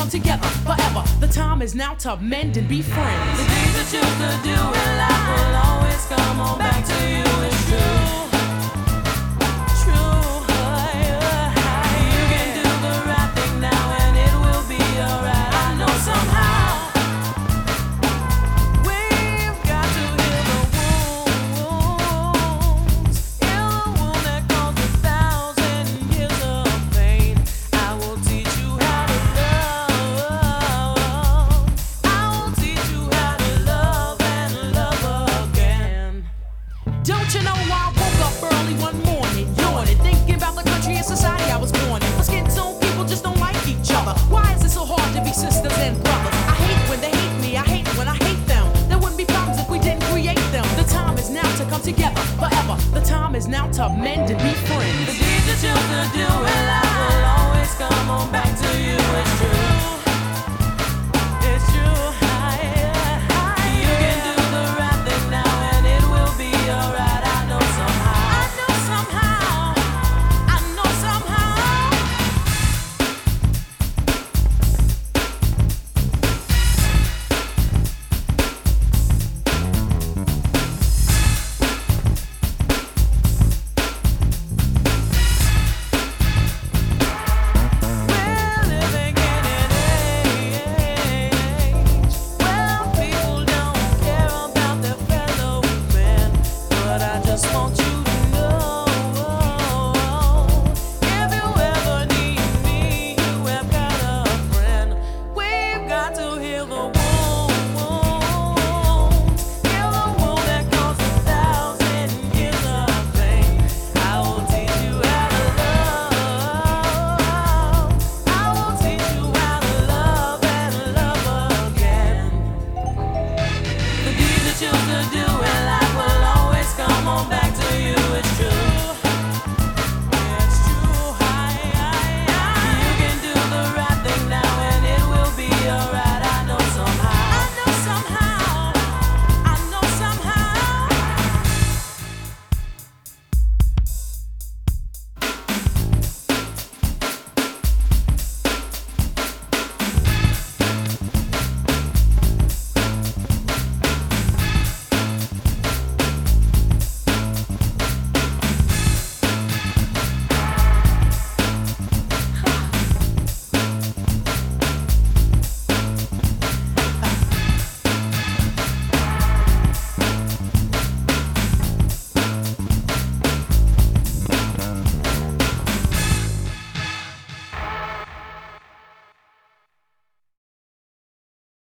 come together forever. The time is now to mend and be friends. The things that you could do in life will always come on back to you. It's true. Don't you know I woke up early one morning, yawning, thinking about the country and society I was born in. For skin tone people just don't like each other. Why is it so hard to be sisters and brothers? I hate when they hate me, I hate when I hate them. There wouldn't be problems if we didn't create them. The time is now to come together forever. The time is now to mend and